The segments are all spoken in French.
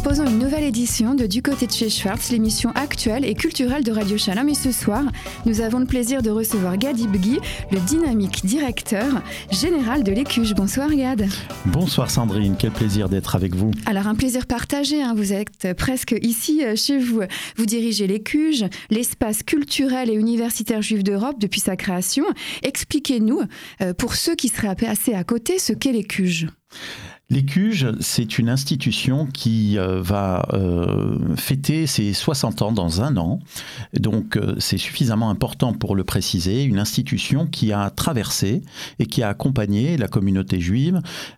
proposons une nouvelle édition de Du côté de chez Schwartz, l'émission actuelle et culturelle de Radio Shalom. Et ce soir, nous avons le plaisir de recevoir Gad Ibghi, le dynamique directeur général de l'Écuge. Bonsoir Gad. Bonsoir Sandrine, quel plaisir d'être avec vous. Alors un plaisir partagé, vous êtes presque ici chez vous. Vous dirigez l'Écuge, l'espace culturel et universitaire juif d'Europe depuis sa création. Expliquez-nous, pour ceux qui seraient assez à côté, ce qu'est l'Écuge. L'Écuge, c'est une institution qui va fêter ses 60 ans dans un an. Donc, c'est suffisamment important pour le préciser. Une institution qui a traversé et qui a accompagné la communauté juive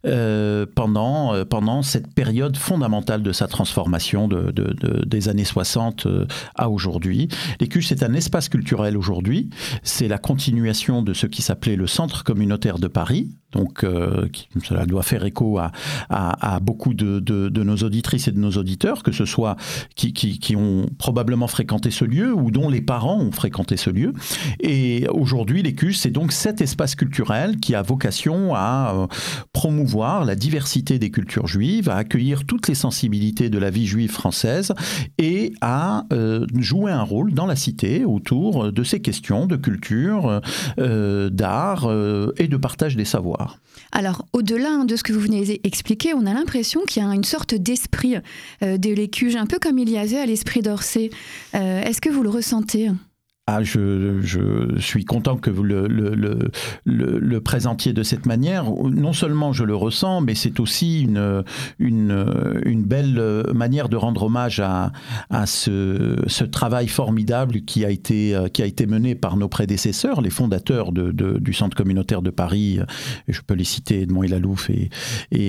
pendant cette période fondamentale de sa transformation des années 60 à aujourd'hui. L'Écuge, c'est un espace culturel aujourd'hui. C'est la continuation de ce qui s'appelait le Centre communautaire de Paris. Donc, cela doit faire écho à beaucoup de nos auditrices et de nos auditeurs, que ce soit qui ont probablement fréquenté ce lieu ou dont les parents ont fréquenté ce lieu. Et aujourd'hui, l'Écuge, c'est donc cet espace culturel qui a vocation à promouvoir la diversité des cultures juives, à accueillir toutes les sensibilités de la vie juive française et à jouer un rôle dans la cité autour de ces questions de culture, d'art et de partage des savoirs. Alors, au-delà de ce que vous venez d'expliquer, on a l'impression qu'il y a une sorte d'esprit de l'Écuge, un peu comme il y avait à l'Esprit d'Orsay. Est-ce que vous le ressentez ? Je suis content que vous le présentiez de cette manière. Non seulement je le ressens, mais c'est aussi une belle manière de rendre hommage à ce travail formidable qui a été mené par nos prédécesseurs, les fondateurs du Centre communautaire de Paris. Je peux les citer, Edmond Elalouf et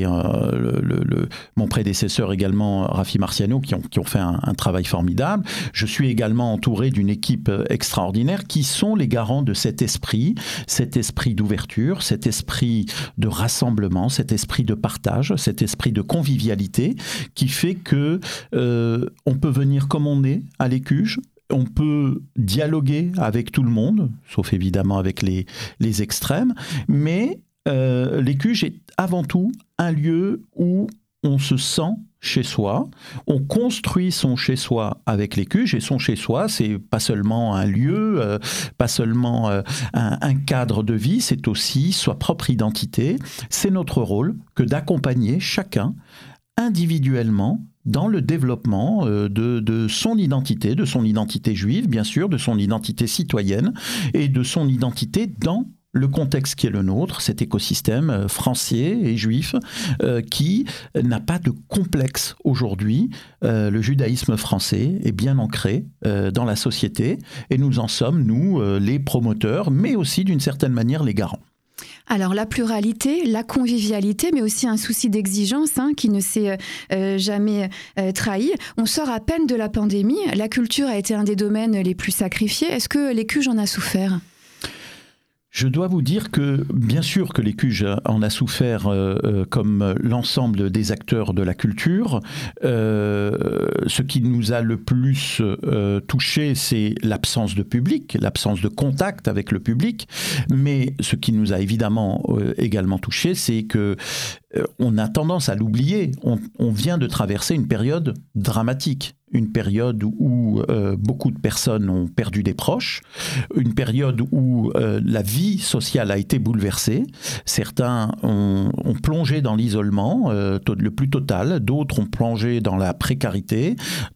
mon prédécesseur également, Rafi Marciano, qui ont fait un travail formidable. Je suis également entouré d'une équipe extraordinaires qui sont les garants de cet esprit d'ouverture, cet esprit de rassemblement, cet esprit de partage, cet esprit de convivialité qui fait que on peut venir comme on est à l'Écuge. On peut dialoguer avec tout le monde, sauf évidemment avec les extrêmes, mais l'Écuge est avant tout un lieu où on se sent chez soi, on construit son chez-soi avec l'Écuge, et son chez-soi, c'est pas seulement un lieu, pas seulement un cadre de vie, c'est aussi sa propre identité. C'est notre rôle que d'accompagner chacun individuellement dans le développement de son identité juive, bien sûr, de son identité citoyenne et de son identité dans le contexte qui est le nôtre, cet écosystème français et juif qui n'a pas de complexe aujourd'hui. Le judaïsme français est bien ancré dans la société et nous en sommes, nous, les promoteurs, mais aussi d'une certaine manière les garants. Alors la pluralité, la convivialité, mais aussi un souci d'exigence qui ne s'est jamais trahi. On sort à peine de la pandémie, la culture a été un des domaines les plus sacrifiés. Est-ce que l'Écuge en a souffert ? Je dois vous dire que, bien sûr que l'Écuge en a souffert comme l'ensemble des acteurs de la culture. Ce qui nous a le plus touché, c'est l'absence de public, l'absence de contact avec le public. Mais ce qui nous a évidemment également touché, c'est que on a tendance à l'oublier. On vient de traverser une période dramatique. Une période où beaucoup de personnes ont perdu des proches, une période où la vie sociale a été bouleversée. Certains ont plongé dans l'isolement le plus total, d'autres ont plongé dans la précarité,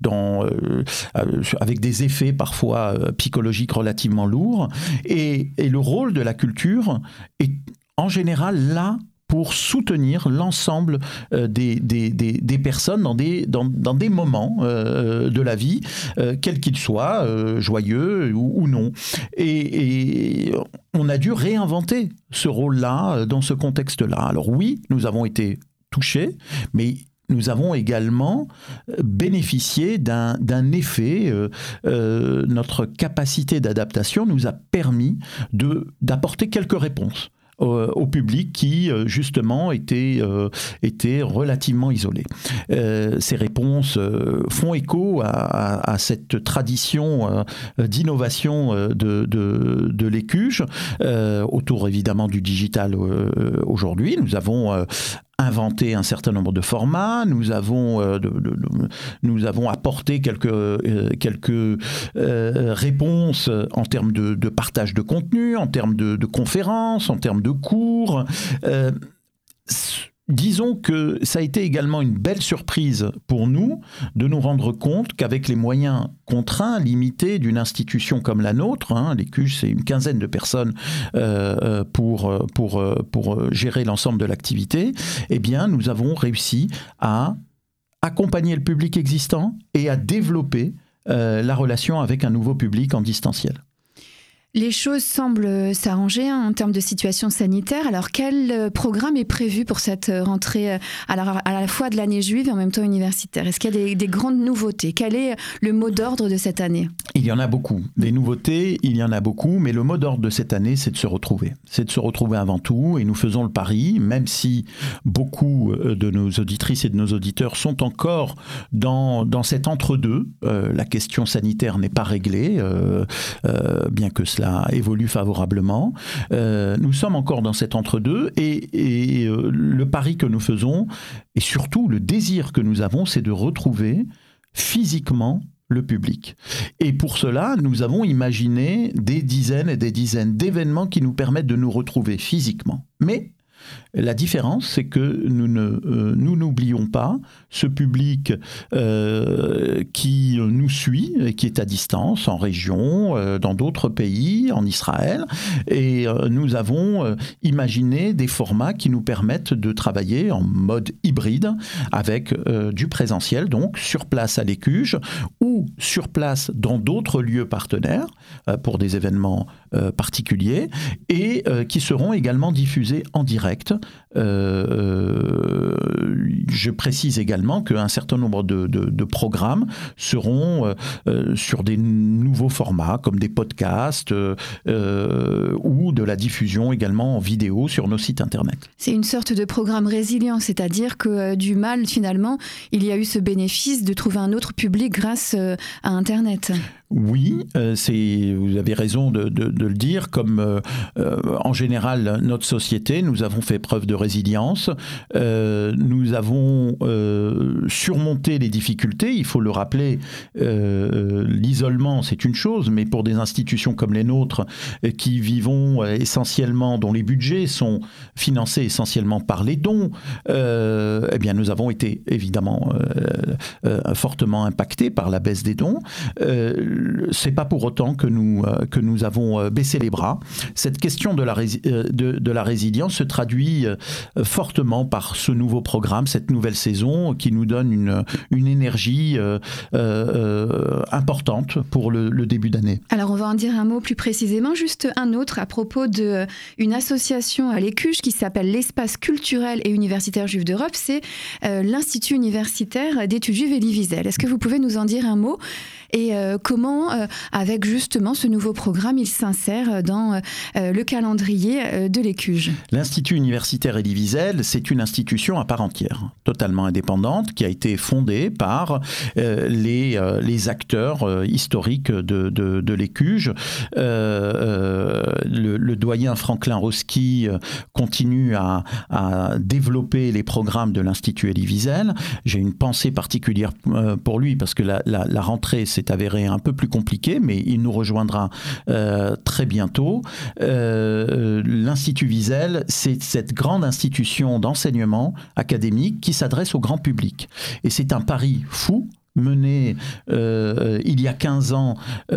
avec des effets parfois psychologiques relativement lourds. Et le rôle de la culture est en général là pour soutenir l'ensemble des personnes dans des moments de la vie, quels qu'ils soient, joyeux ou non. Et on a dû réinventer ce rôle-là dans ce contexte-là. Alors oui, nous avons été touchés, mais nous avons également bénéficié d'un effet. Notre capacité d'adaptation nous a permis d'apporter quelques réponses au public qui, justement, était relativement isolé. Ces réponses font écho à cette tradition d'innovation de l'Écuge, autour évidemment du digital aujourd'hui. Nous avons inventé un certain nombre de formats, nous avons apporté quelques réponses en termes de partage de contenu, en termes de conférences, en termes de cours. Disons que ça a été également une belle surprise pour nous de nous rendre compte qu'avec les moyens contraints, limités d'une institution comme la nôtre, les CUJ, c'est une quinzaine de personnes pour gérer l'ensemble de l'activité, eh bien, nous avons réussi à accompagner le public existant et à développer la relation avec un nouveau public en distanciel. Les choses semblent s'arranger en termes de situation sanitaire. Alors, quel programme est prévu pour cette rentrée à la fois de l'année juive et en même temps universitaire? Est-ce qu'il y a des grandes nouveautés? Quel est le mot d'ordre de cette année? Il y en a beaucoup. Des nouveautés, il y en a beaucoup, mais le mot d'ordre de cette année, c'est de se retrouver. C'est de se retrouver avant tout, et nous faisons le pari, même si beaucoup de nos auditrices et de nos auditeurs sont encore dans cet entre-deux. La question sanitaire n'est pas réglée, bien que cela évolue favorablement. Nous sommes encore dans cet entre-deux et le pari que nous faisons et surtout le désir que nous avons, c'est de retrouver physiquement le public. Et pour cela, nous avons imaginé des dizaines et des dizaines d'événements qui nous permettent de nous retrouver physiquement. Mais la différence, c'est que nous n'oublions pas ce public qui nous suit et qui est à distance, en région, dans d'autres pays, en Israël. Et nous avons imaginé des formats qui nous permettent de travailler en mode hybride avec du présentiel, donc sur place à l'ECUJ ou sur place dans d'autres lieux partenaires pour des événements particuliers et qui seront également diffusés en direct. Je précise également qu'un certain nombre de programmes seront sur des nouveaux formats comme des podcasts ou de la diffusion également en vidéo sur nos sites internet. C'est une sorte de programme résilient, c'est-à-dire que du mal finalement, il y a eu ce bénéfice de trouver un autre public grâce à Internet. Oui, vous avez raison de le dire, comme en général notre société, nous avons fait preuve de résilience, nous avons surmonté les difficultés, il faut le rappeler, l'isolement c'est une chose, mais pour des institutions comme les nôtres qui vivons essentiellement, dont les budgets sont financés essentiellement par les dons, eh bien nous avons été évidemment fortement impactés par la baisse des dons. C'est pas pour autant que nous avons baissé les bras. Cette question de la résilience se traduit fortement par ce nouveau programme, cette nouvelle saison qui nous donne une énergie importante pour le début d'année. Alors on va en dire un mot plus précisément, juste un autre à propos d'une association à l'ECUJ qui s'appelle l'Espace culturel et universitaire juif d'Europe, c'est l'Institut universitaire d'études juives Elie Wiesel. Est-ce que vous pouvez nous en dire un mot et comment, avec justement ce nouveau programme, il s'insère dans le calendrier de l'ECUJ? L'Institut universitaire Elie Wiesel, c'est une institution à part entière, totalement indépendante, qui a été fondée par les acteurs historiques de l'ECUJ. Le doyen Franklin Roski continue à développer les programmes de l'Institut Elie Wiesel. J'ai une pensée particulière pour lui, parce que la rentrée s'est avérée un peu plus compliquée, mais il nous rejoindra très bientôt. L'Institut Wiesel, c'est cette grande institution d'enseignement académique qui s'adresse au grand public. Et c'est un pari fou mené il y a 15 ans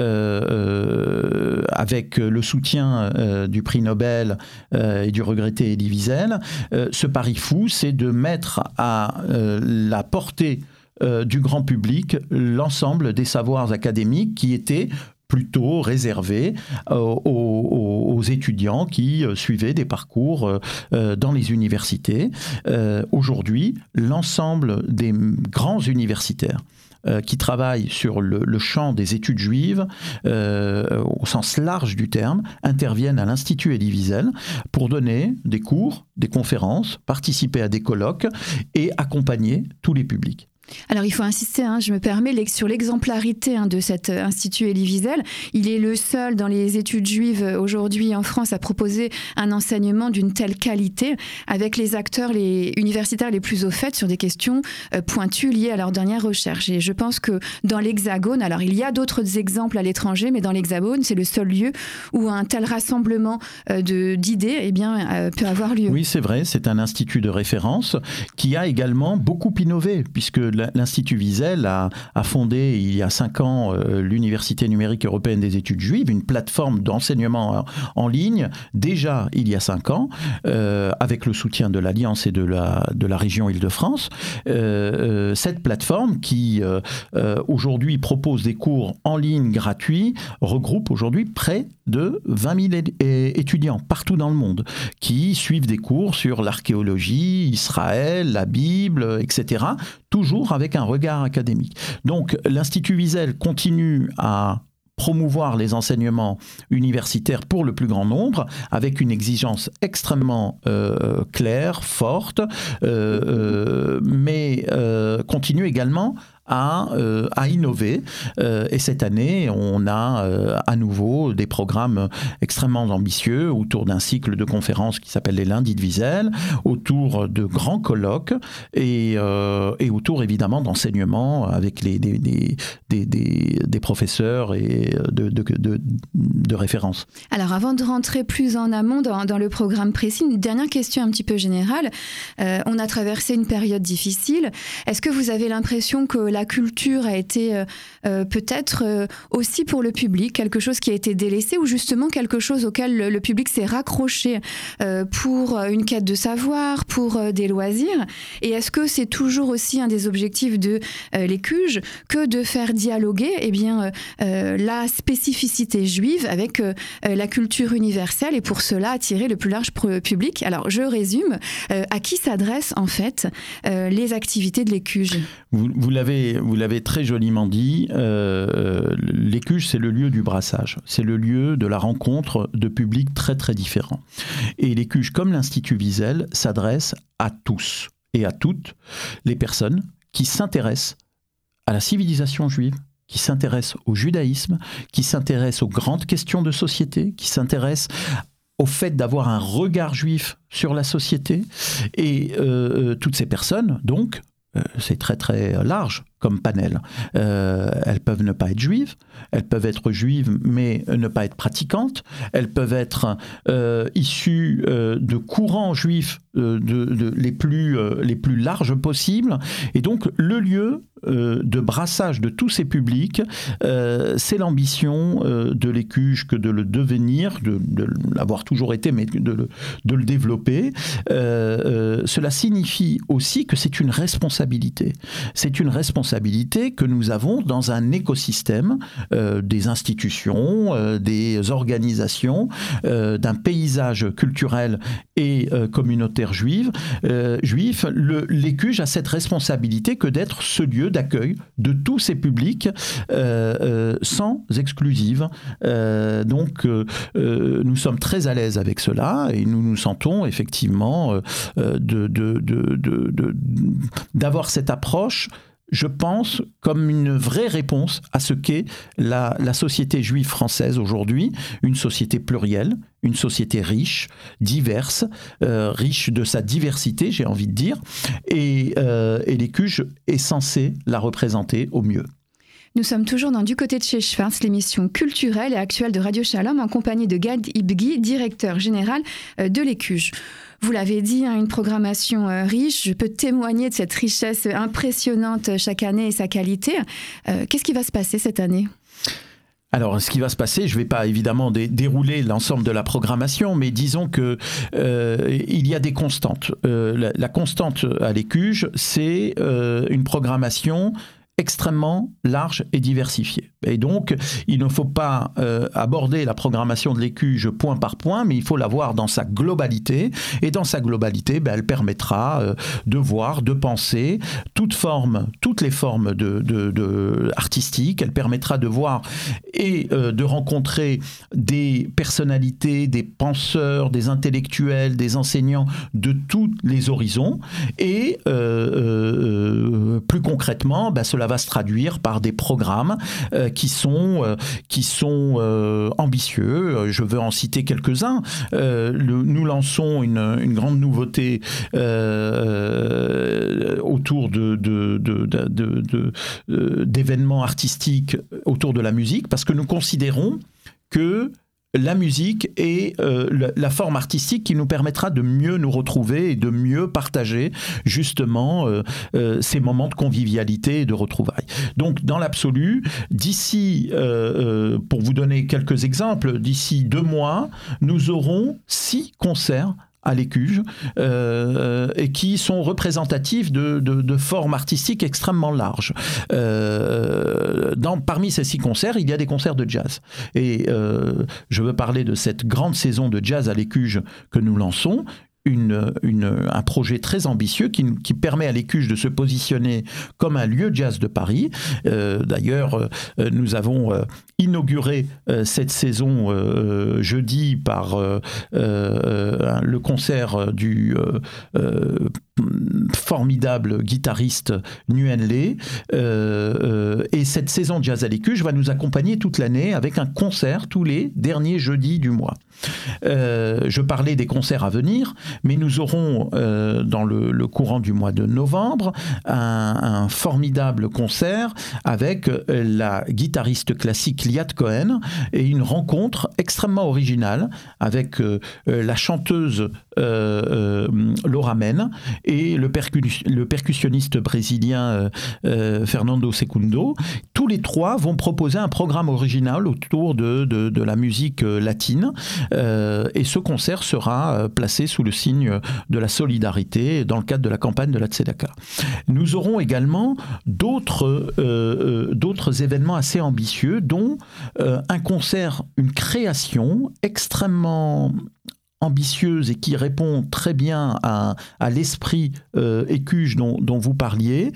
avec le soutien du prix Nobel et du regretté Elie Wiesel. Ce pari fou, c'est de mettre à la portée du grand public l'ensemble des savoirs académiques qui étaient plutôt réservés aux étudiants qui suivaient des parcours dans les universités. Aujourd'hui, l'ensemble des grands universitaires qui travaillent sur le champ des études juives, au sens large du terme, interviennent à l'Institut Elie Wiesel pour donner des cours, des conférences, participer à des colloques et accompagner tous les publics. Alors il faut insister, je me permets, sur l'exemplarité de cet institut Elie Wiesel. Il est le seul dans les études juives aujourd'hui en France à proposer un enseignement d'une telle qualité avec les acteurs universitaires les plus au fait sur des questions pointues liées à leur dernière recherche. Et je pense que dans l'Hexagone, alors il y a d'autres exemples à l'étranger, mais dans l'Hexagone, c'est le seul lieu où un tel rassemblement d'idées peut avoir lieu. Oui, c'est vrai, c'est un institut de référence qui a également beaucoup innové, puisque l'Institut Wiesel a fondé il y a 5 ans l'Université numérique européenne des études juives, une plateforme d'enseignement en ligne, déjà il y a 5 ans, avec le soutien de l'Alliance et de la région Île-de-France. Cette plateforme qui aujourd'hui propose des cours en ligne gratuits regroupe aujourd'hui près de 20 000 étudiants partout dans le monde qui suivent des cours sur l'archéologie, Israël, la Bible, etc., toujours avec un regard académique. Donc l'Institut Wiesel continue à promouvoir les enseignements universitaires pour le plus grand nombre, avec une exigence extrêmement claire, forte, mais continue également à innover. Et cette année, on a à nouveau des programmes extrêmement ambitieux autour d'un cycle de conférences qui s'appelle les Lundis de Wiesel, autour de grands colloques et autour évidemment d'enseignements avec des professeurs et de référence. Alors avant de rentrer plus en amont dans le programme précis, une dernière question un petit peu générale. On a traversé une période difficile. Est-ce que vous avez l'impression que la culture a été peut-être aussi pour le public quelque chose qui a été délaissé ou justement quelque chose auquel le public s'est raccroché pour une quête de savoir, pour des loisirs? Et est-ce que c'est toujours aussi un des objectifs de l'ECUJ que de faire dialoguer la spécificité juive avec la culture universelle et pour cela attirer le plus large public? Alors je résume, à qui s'adressent en fait les activités de l'ECUJ? Vous l'avez très joliment dit, l'ECUJ, c'est le lieu du brassage. C'est le lieu de la rencontre de publics très très différents. Et l'ECUJ, comme l'Institut Wiesel, s'adresse à tous et à toutes les personnes qui s'intéressent à la civilisation juive, qui s'intéressent au judaïsme, qui s'intéressent aux grandes questions de société, qui s'intéressent au fait d'avoir un regard juif sur la société. Et toutes ces personnes, donc, c'est très très large comme panel. Elles peuvent ne pas être juives, elles peuvent être juives mais ne pas être pratiquantes, elles peuvent être issues de courants juifs les plus larges possibles. Et donc le lieu de brassage de tous ces publics, c'est l'ambition de l'ECUJ que de le devenir, de l'avoir toujours été, mais de le développer. Cela signifie aussi que c'est une responsabilité. C'est une responsabilité que nous avons dans un écosystème des institutions, des organisations, d'un paysage culturel et communautaire juif. L'ECUJ a cette responsabilité que d'être ce lieu d'accueil de tous ces publics sans exclusive. Donc nous sommes très à l'aise avec cela et nous nous sentons effectivement d'avoir cette approche, je pense, comme une vraie réponse à ce qu'est la société juive française aujourd'hui, une société plurielle, une société riche, diverse, riche de sa diversité, j'ai envie de dire, et l'ECUJ est censé la représenter au mieux. Nous sommes toujours dans Du côté de chez Schwartz, l'émission culturelle et actuelle de Radio Shalom, en compagnie de Gad Ibghi, directeur général de l'ECUJ. Vous l'avez dit, une programmation riche. Je peux témoigner de cette richesse impressionnante chaque année et sa qualité. Qu'est-ce qui va se passer cette année ? Alors, ce qui va se passer, je ne vais pas évidemment dérouler l'ensemble de la programmation, mais disons que il y a des constantes. La constante à l'ECUJ, c'est une programmation extrêmement large et diversifiée. Et donc, il ne faut pas aborder la programmation de l'Écuge point par point, mais il faut la voir dans sa globalité. Et dans sa globalité, elle permettra de voir, de penser toutes les formes artistiques. Elle permettra de voir et de rencontrer des personnalités, des penseurs, des intellectuels, des enseignants de tous les horizons. Et plus concrètement, cela va se traduire par des programmes qui sont ambitieux. Je veux en citer quelques-uns. Nous lançons une grande nouveauté autour d'événements artistiques autour de la musique, parce que nous considérons que la musique est la forme artistique qui nous permettra de mieux nous retrouver et de mieux partager justement ces moments de convivialité et de retrouvailles. Donc dans l'absolu, d'ici, pour vous donner quelques exemples, d'ici 2 mois, nous aurons 6 concerts à l'Écuge, et qui sont représentatifs de formes artistiques extrêmement larges. Parmi ces 6 concerts, il y a des concerts de jazz. Et je veux parler de cette grande saison de jazz à l'Écuge que nous lançons, un projet très ambitieux qui permet à l'Écuge de se positionner comme un lieu jazz de Paris. D'ailleurs, nous avons inauguré cette saison jeudi par le concert du formidable guitariste Nguyen Le. Et cette saison de jazz à l'Écuge va nous accompagner toute l'année avec un concert tous les derniers jeudis du mois. Je parlais des concerts à venir, mais nous aurons dans le courant du mois de novembre un formidable concert avec la guitariste classique Liat Cohen et une rencontre extrêmement originale avec la chanteuse Laura Men et le percussionniste brésilien Fernando Secundo. Tous les 3 vont proposer un programme original autour de la musique latine. Et ce concert sera placé sous le signe de la solidarité dans le cadre de la campagne de la Tzedaka. Nous aurons également d'autres événements assez ambitieux, dont un concert, une création extrêmement ambitieuse et qui répond très bien à l'esprit Écuge dont vous parliez.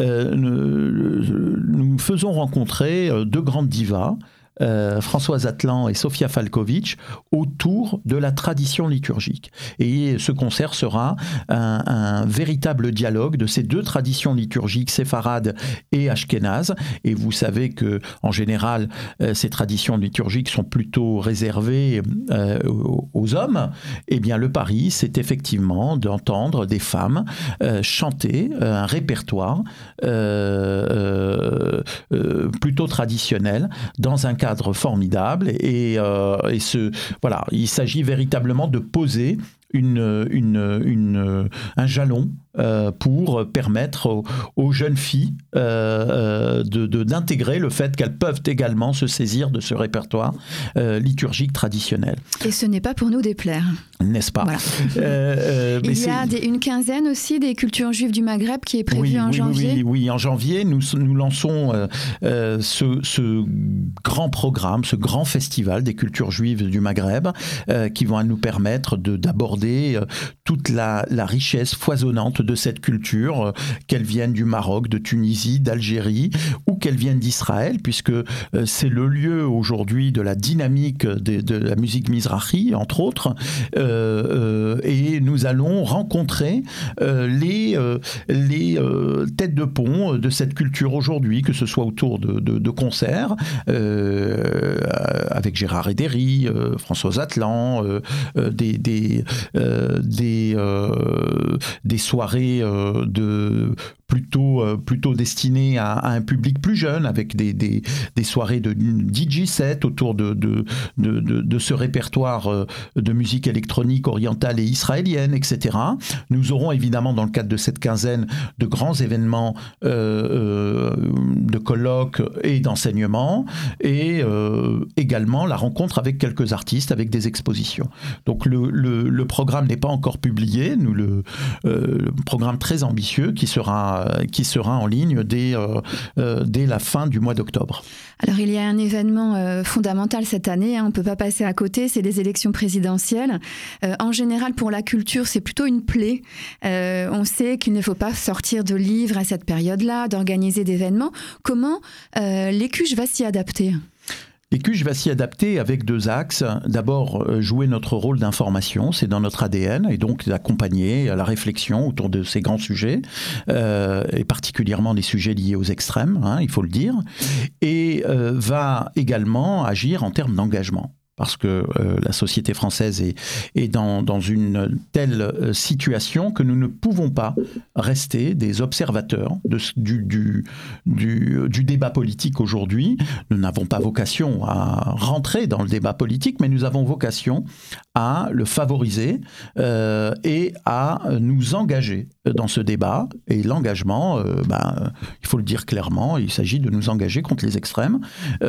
Nous faisons rencontrer 2 grandes divas, Françoise Atlan et Sofia Falkovic, autour de la tradition liturgique. Et ce concert sera un véritable dialogue de ces 2 traditions liturgiques, séfarade et ashkénaze. Et vous savez que, en général, ces traditions liturgiques sont plutôt réservées aux hommes. Eh bien, le pari, c'est effectivement d'entendre des femmes chanter un répertoire plutôt traditionnel dans un cadre formidable et voilà, il s'agit véritablement de poser un jalon pour permettre aux jeunes filles d'intégrer le fait qu'elles peuvent également se saisir de ce répertoire liturgique traditionnel. Et ce n'est pas pour nous déplaire. N'est-ce pas? Voilà. Il y a une quinzaine aussi des cultures juives du Maghreb qui est prévue en janvier. Oui, en janvier, nous lançons ce grand programme, ce grand festival des cultures juives du Maghreb qui vont nous permettre d'aborder toute la richesse foisonnante de cette culture, qu'elle vienne du Maroc, de Tunisie, d'Algérie ou qu'elle vienne d'Israël, puisque c'est le lieu aujourd'hui de la dynamique de la musique mizrahi, entre autres, et nous allons rencontrer les têtes de pont de cette culture aujourd'hui, que ce soit autour de concerts avec Gérard Edéry, Françoise Atlan, des soirées plutôt destinées à un public plus jeune, avec des soirées de DJ set autour de ce répertoire de musique électronique orientale et israélienne, etc. Nous aurons évidemment, dans le cadre de cette quinzaine, de grands événements de colloques et d'enseignements, et également la rencontre avec quelques artistes, avec des expositions. Donc le programme n'est pas encore publié, le programme très ambitieux qui sera sera en ligne dès la fin du mois d'octobre. Alors il y a un événement fondamental cette année, on ne peut pas passer à côté, c'est les élections présidentielles. En général, pour la culture, c'est plutôt une plaie. On sait qu'il ne faut pas sortir de livres à cette période-là, d'organiser d'événements. Comment l'Écuge va s'y adapter ? L'Écuge va s'y adapter avec 2 axes. D'abord, jouer notre rôle d'information, c'est dans notre ADN, et donc d'accompagner la réflexion autour de ces grands sujets, et particulièrement des sujets liés aux extrêmes, il faut le dire, et va également agir en termes d'engagement. Parce que la société française est dans une telle situation que nous ne pouvons pas rester des observateurs du débat politique aujourd'hui. Nous n'avons pas vocation à rentrer dans le débat politique, mais nous avons vocation à le favoriser et à nous engager dans ce débat. Et l'engagement, il faut le dire clairement, il s'agit de nous engager contre les extrêmes.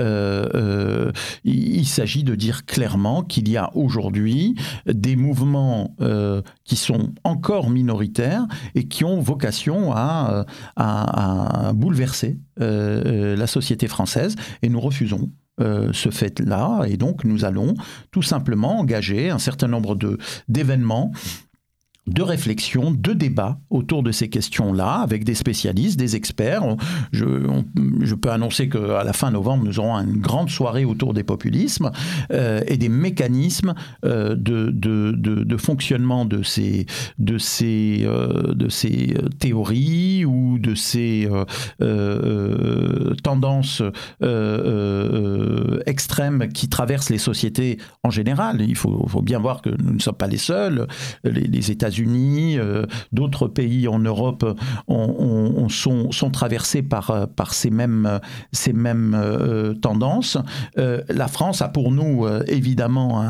Il s'agit de dire clairement qu'il y a aujourd'hui des mouvements qui sont encore minoritaires et qui ont vocation à bouleverser la société française, et nous refusons ce fait-là, et donc nous allons tout simplement engager un certain nombre d'événements, de réflexion, de débat autour de ces questions-là, avec des spécialistes, des experts. Je peux annoncer qu'à la fin novembre, nous aurons une grande soirée autour des populismes et des mécanismes de fonctionnement de ces théories ou de ces tendances extrêmes qui traversent les sociétés en général. Il faut bien voir que nous ne sommes pas les seuls. Les États-Unis, d'autres pays en Europe sont traversés par ces mêmes tendances. La France a pour nous évidemment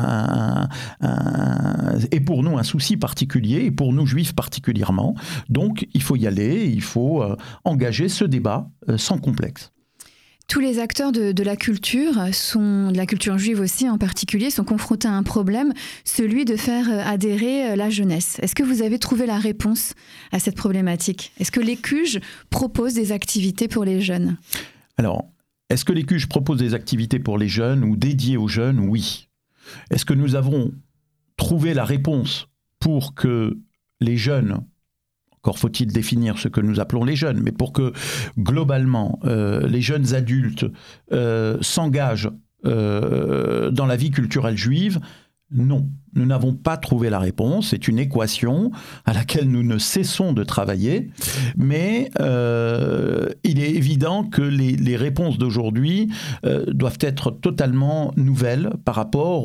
un souci particulier, et pour nous juifs particulièrement. Donc il faut y aller, il faut engager ce débat sans complexe. Tous les acteurs de la culture, de la culture juive aussi en particulier, sont confrontés à un problème, celui de faire adhérer la jeunesse. Est-ce que vous avez trouvé la réponse à cette problématique ? Est-ce que l'Écuge propose des activités pour les jeunes ? Alors, est-ce que l'Écuge propose des activités pour les jeunes ou dédiées aux jeunes ? Oui. Est-ce que nous avons trouvé la réponse pour que les jeunes... Encore faut-il définir ce que nous appelons les jeunes, mais pour que, globalement, les jeunes adultes s'engagent dans la vie culturelle juive, non. Nous n'avons pas trouvé la réponse. C'est une équation à laquelle nous ne cessons de travailler. Mais il est évident que les réponses d'aujourd'hui doivent être totalement nouvelles par rapport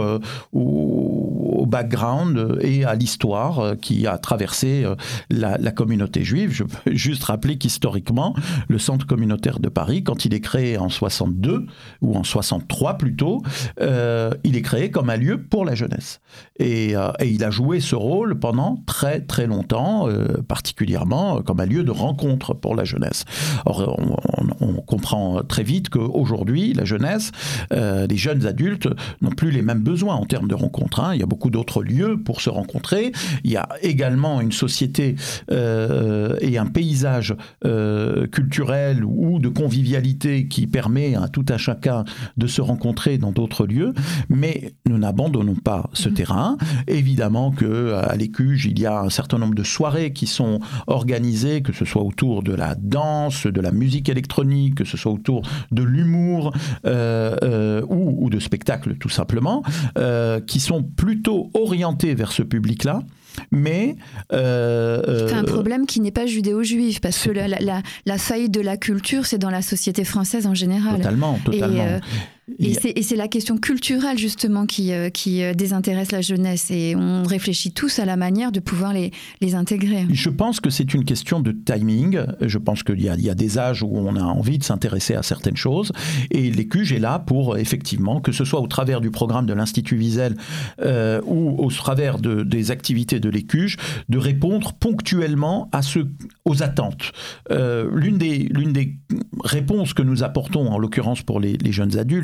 au background et à l'histoire qui a traversé la communauté juive. Je peux juste rappeler qu'historiquement, le Centre communautaire de Paris, quand il est créé en 62, ou en 63 plutôt, il est créé comme un lieu pour la jeunesse. Et il a joué ce rôle pendant très très longtemps, particulièrement comme un lieu de rencontre pour la jeunesse. Or, on comprend très vite qu'aujourd'hui, la jeunesse, les jeunes adultes n'ont plus les mêmes besoins en termes de rencontres. Il y a beaucoup d'autres lieux pour se rencontrer. Il y a également une société et un paysage culturel ou de convivialité qui permet à tout un chacun de se rencontrer dans d'autres lieux. Mais nous n'abandonnons pas ce terrain. Évidemment qu'à l'Écuge, il y a un certain nombre de soirées qui sont organisées, que ce soit autour de la danse, de la musique électronique, que ce soit autour de l'humour ou de spectacles tout simplement, qui sont plutôt orientés vers ce public-là. Mais c'est un problème qui n'est pas judéo-juif, parce que la faillite de la culture, c'est dans la société française en général. Totalement. Et c'est la question culturelle justement qui désintéresse la jeunesse, et on réfléchit tous à la manière de pouvoir les intégrer. Je pense que c'est une question de timing. Je pense qu'il y a des âges où on a envie de s'intéresser à certaines choses, et l'Écuge est là pour effectivement, que ce soit au travers du programme de l'Institut Wiesel ou au travers des activités de l'Écuge, de répondre ponctuellement aux attentes. L'une des réponses que nous apportons, en l'occurrence pour les jeunes adultes,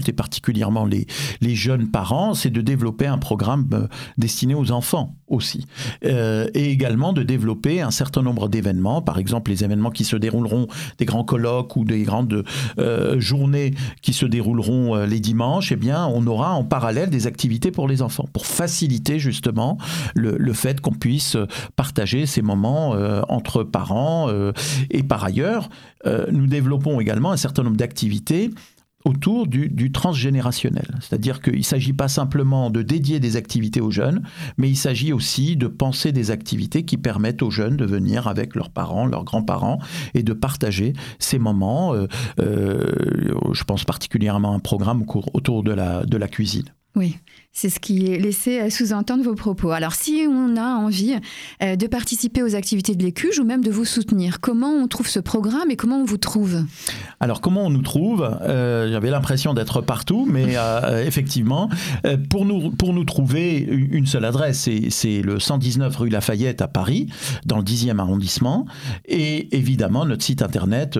adultes et particulièrement les jeunes parents, c'est de développer un programme destiné aux enfants aussi. Et également de développer un certain nombre d'événements, par exemple les événements qui se dérouleront, des grands colloques ou des grandes journées qui se dérouleront les dimanches, eh bien on aura en parallèle des activités pour les enfants, pour faciliter justement le fait qu'on puisse partager ces moments entre parents. Et par ailleurs, nous développons également un certain nombre d'activités autour du transgénérationnel. C'est-à-dire qu'il ne s'agit pas simplement de dédier des activités aux jeunes, mais il s'agit aussi de penser des activités qui permettent aux jeunes de venir avec leurs parents, leurs grands-parents, et de partager ces moments. Je pense particulièrement à un programme autour de la cuisine. Oui, c'est ce qui est laissé sous-entendre vos propos. Alors, si on a envie de participer aux activités de l'Écuge ou même de vous soutenir, comment on trouve ce programme et comment on vous trouve ? Alors, comment on nous trouve ? J'avais l'impression d'être partout, mais effectivement, pour nous trouver, une seule adresse, c'est le 119 rue Lafayette à Paris, dans le 10e arrondissement, et évidemment notre site internet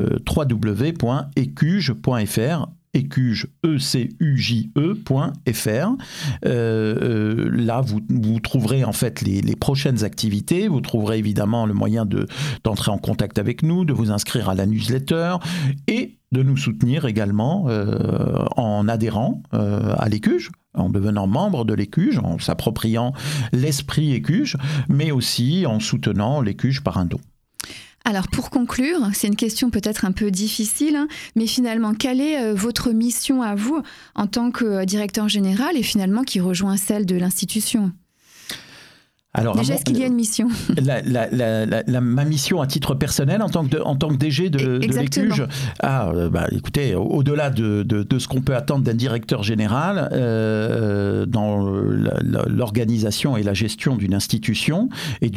www.ecuge.fr. Écuge, ECUJE.fr. Là, vous trouverez en fait les prochaines activités. Vous trouverez évidemment le moyen d'entrer en contact avec nous, de vous inscrire à la newsletter et de nous soutenir également en adhérant à l'Écuge, en devenant membre de l'Écuge, en s'appropriant l'esprit Écuge, mais aussi en soutenant l'Écuge par un don. Alors pour conclure, c'est une question peut-être un peu difficile, mais finalement, quelle est votre mission à vous en tant que directeur général et finalement qui rejoint celle de l'institution ? Alors, déjà, est-ce qu'il y a une mission ? Ma mission à titre personnel en tant que DG de l'Écuge. Écoutez, au-delà de ce qu'on peut attendre d'un directeur général dans l'organisation et la gestion d'une institution et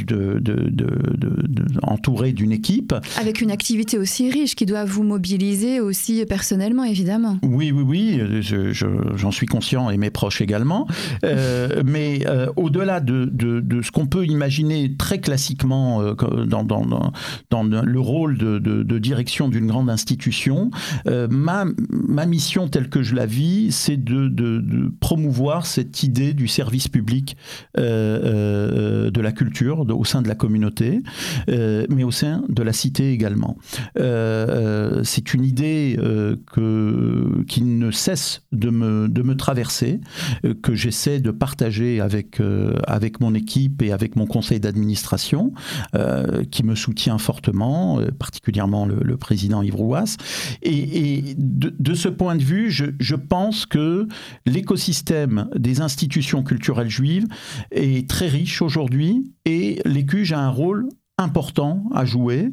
entouré d'une équipe. Avec une activité aussi riche qui doit vous mobiliser aussi personnellement, évidemment. Oui, j'en suis conscient et mes proches également. Mais au-delà de ce qu'on peut imaginer très classiquement dans le rôle de direction d'une grande institution, ma mission telle que je la vis, c'est de promouvoir cette idée du service public de la culture au sein de la communauté, mais au sein de la cité également. C'est une idée qui ne cesse de me traverser, que j'essaie de partager avec mon équipe et avec mon conseil d'administration, qui me soutient fortement, particulièrement le président Yves Rouas. Et de ce point de vue, je pense que l'écosystème des institutions culturelles juives est très riche aujourd'hui et l'Écuge a un rôle important à jouer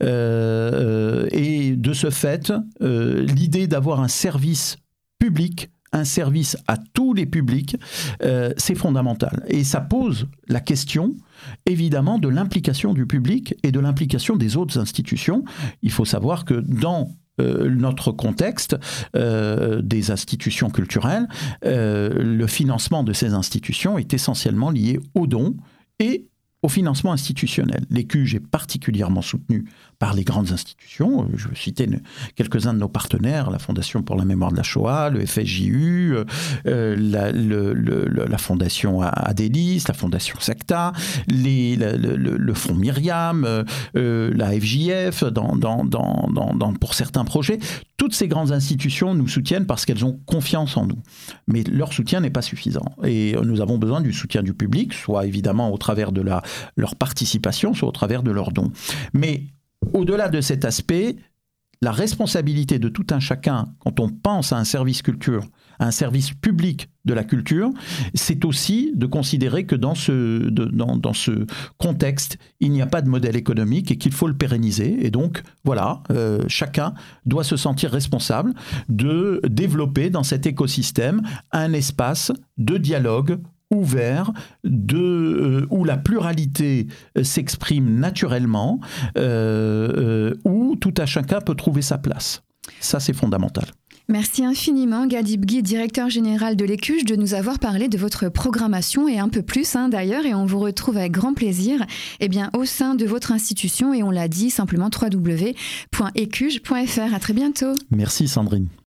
et de ce fait, l'idée d'avoir un service public, un service à tous les publics, c'est fondamental. Et ça pose la question, évidemment, de l'implication du public et de l'implication des autres institutions. Il faut savoir que dans notre contexte des institutions culturelles, le financement de ces institutions est essentiellement lié aux dons et au financement institutionnel. L'Écuge est particulièrement soutenu par les grandes institutions. Je veux citer quelques-uns de nos partenaires, la Fondation pour la mémoire de la Shoah, le FSJU, la Fondation Adélis, la Fondation Secta, le Fonds Myriam, la FJF pour certains projets. Toutes ces grandes institutions nous soutiennent parce qu'elles ont confiance en nous. Mais leur soutien n'est pas suffisant. Et nous avons besoin du soutien du public, soit évidemment au travers de leur participation, soit au travers de leurs dons. Mais au-delà de cet aspect, la responsabilité de tout un chacun, quand on pense à un service culture, à un service public de la culture, c'est aussi de considérer que dans ce contexte, il n'y a pas de modèle économique et qu'il faut le pérenniser. Et donc, voilà, chacun doit se sentir responsable de développer dans cet écosystème un espace de dialogue ouvert, où la pluralité s'exprime naturellement, où tout un chacun peut trouver sa place. Ça, c'est fondamental. Merci infiniment, Gadi Bgui, directeur général de l'Écuge, de nous avoir parlé de votre programmation et un peu plus d'ailleurs, et on vous retrouve avec grand plaisir au sein de votre institution, et on l'a dit, simplement www.ecuge.fr. À très bientôt. Merci Sandrine.